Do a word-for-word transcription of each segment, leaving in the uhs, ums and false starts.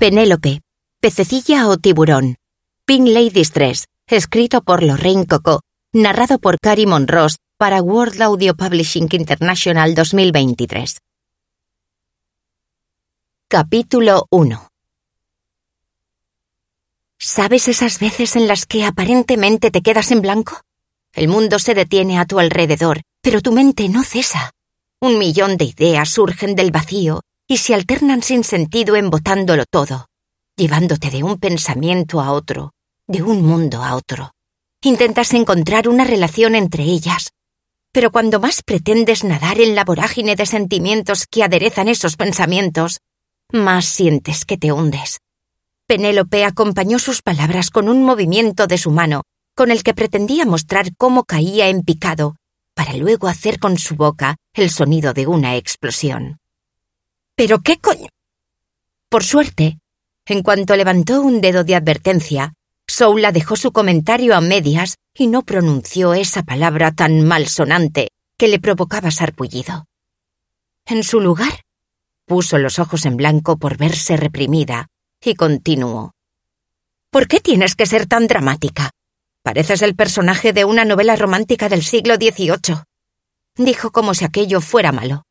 Penélope, pececilla o tiburón. Pink Ladies tres, escrito por Lorraine Coco, narrado por Carrie Monroe para World Audio Publishing International dos mil veintitrés. Capítulo uno. ¿Sabes esas veces en las que aparentemente te quedas en blanco? El mundo se detiene a tu alrededor, pero tu mente no cesa. Un millón de ideas surgen del vacío y se alternan sin sentido embotándolo todo, llevándote de un pensamiento a otro, de un mundo a otro. Intentas encontrar una relación entre ellas, pero cuando más pretendes nadar en la vorágine de sentimientos que aderezan esos pensamientos, más sientes que te hundes. Penélope acompañó sus palabras con un movimiento de su mano, con el que pretendía mostrar cómo caía en picado, para luego hacer con su boca el sonido de una explosión. ¿Pero qué coño? Por suerte, en cuanto levantó un dedo de advertencia, Soula dejó su comentario a medias y no pronunció esa palabra tan malsonante que le provocaba sarpullido. En su lugar, puso los ojos en blanco por verse reprimida y continuó. ¿Por qué tienes que ser tan dramática? Pareces el personaje de una novela romántica del siglo dieciocho, dijo como si aquello fuera malo.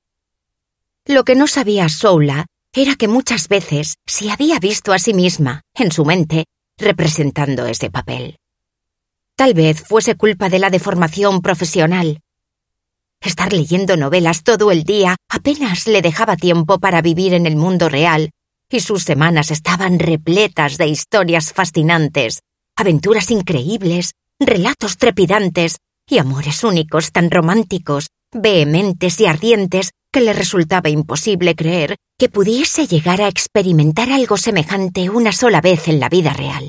Lo que no sabía Soula era que muchas veces se había visto a sí misma, en su mente, representando ese papel. Tal vez fuese culpa de la deformación profesional. Estar leyendo novelas todo el día apenas le dejaba tiempo para vivir en el mundo real, y sus semanas estaban repletas de historias fascinantes, aventuras increíbles, relatos trepidantes y amores únicos tan románticos, vehementes y ardientes que le resultaba imposible creer que pudiese llegar a experimentar algo semejante una sola vez en la vida real.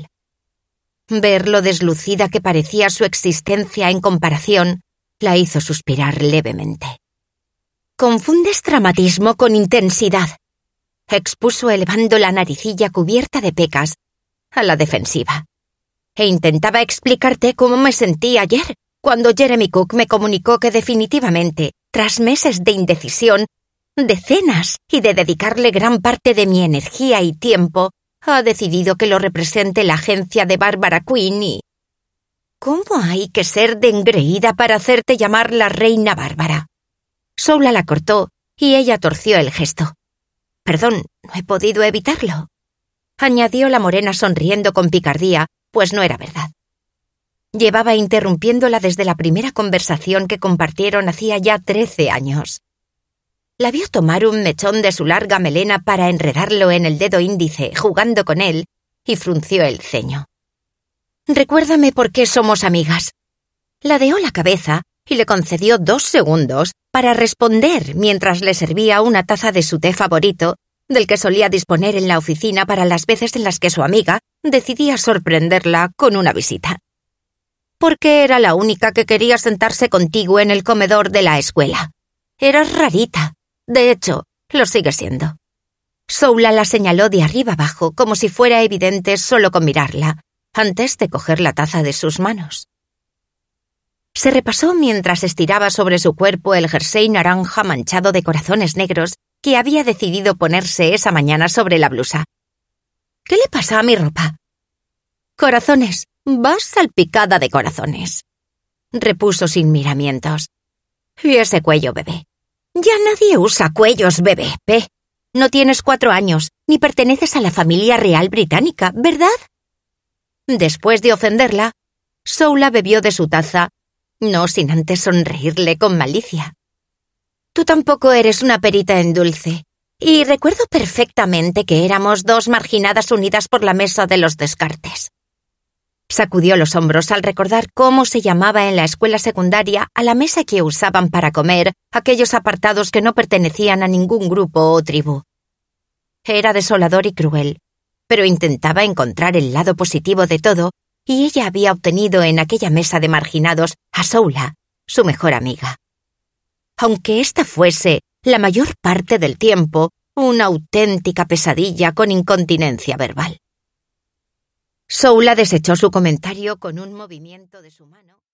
Ver lo deslucida que parecía su existencia en comparación la hizo suspirar levemente. «Confundes dramatismo con intensidad», expuso elevando la naricilla cubierta de pecas a la defensiva. «E intentaba explicarte cómo me sentí ayer, cuando Jeremy Cook me comunicó que definitivamente, tras meses de indecisión, decenas y de dedicarle gran parte de mi energía y tiempo, ha decidido que lo represente la agencia de Barbara Quinn y... ¿Cómo hay que ser de engreída para hacerte llamar la reina Bárbara?» Soula la cortó y ella torció el gesto. «Perdón, no he podido evitarlo», añadió la morena sonriendo con picardía, pues no era verdad. Llevaba interrumpiéndola desde la primera conversación que compartieron hacía ya trece años. La vio tomar un mechón de su larga melena para enredarlo en el dedo índice, jugando con él, y frunció el ceño. «Recuérdame por qué somos amigas». Ladeó la cabeza y le concedió dos segundos para responder mientras le servía una taza de su té favorito, del que solía disponer en la oficina para las veces en las que su amiga decidía sorprenderla con una visita. «Porque era la única que quería sentarse contigo en el comedor de la escuela. Eras rarita. De hecho, lo sigue siendo». Soula la señaló de arriba abajo como si fuera evidente solo con mirarla, antes de coger la taza de sus manos. Se repasó mientras estiraba sobre su cuerpo el jersey naranja manchado de corazones negros que había decidido ponerse esa mañana sobre la blusa. «¿Qué le pasa a mi ropa?» «Corazones, vas salpicada de corazones», repuso sin miramientos. «Y ese cuello bebé. Ya nadie usa cuellos bebé, ¿ve? No tienes cuatro años, ni perteneces a la familia real británica, ¿verdad?» Después de ofenderla, Soula bebió de su taza, no sin antes sonreírle con malicia. «Tú tampoco eres una perita en dulce, y recuerdo perfectamente que éramos dos marginadas unidas por la mesa de los descartes». Sacudió los hombros al recordar cómo se llamaba en la escuela secundaria a la mesa que usaban para comer aquellos apartados que no pertenecían a ningún grupo o tribu. Era desolador y cruel, pero intentaba encontrar el lado positivo de todo, y ella había obtenido en aquella mesa de marginados a Soula, su mejor amiga. Aunque esta fuese, la mayor parte del tiempo, una auténtica pesadilla con incontinencia verbal. Soula desechó su comentario con un movimiento de su mano.